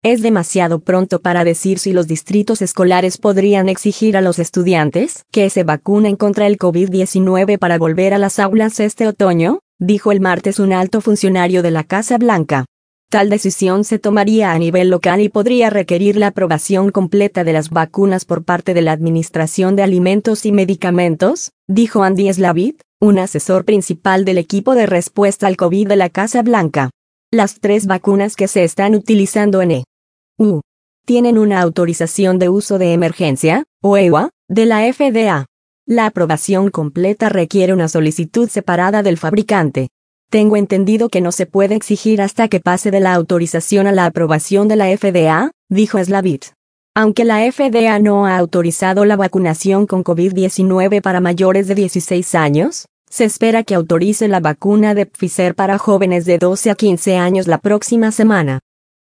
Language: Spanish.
Es demasiado pronto para decir si los distritos escolares podrían exigir a los estudiantes que se vacunen contra el COVID-19 para volver a las aulas este otoño, dijo el martes un alto funcionario de la Casa Blanca. Tal decisión se tomaría a nivel local y podría requerir la aprobación completa de las vacunas por parte de la Administración de Alimentos y Medicamentos, dijo Andy Slavitt, un asesor principal del equipo de respuesta al COVID de la Casa Blanca. Las 3 vacunas que se están utilizando en EU tienen una autorización de uso de emergencia, o EUA, de la FDA. La aprobación completa requiere una solicitud separada del fabricante. Tengo entendido que no se puede exigir hasta que pase de la autorización a la aprobación de la FDA, dijo Slavitt. Aunque la FDA no ha autorizado la vacunación con COVID-19 para mayores de 16 años, se espera que autorice la vacuna de Pfizer para jóvenes de 12 a 15 años la próxima semana.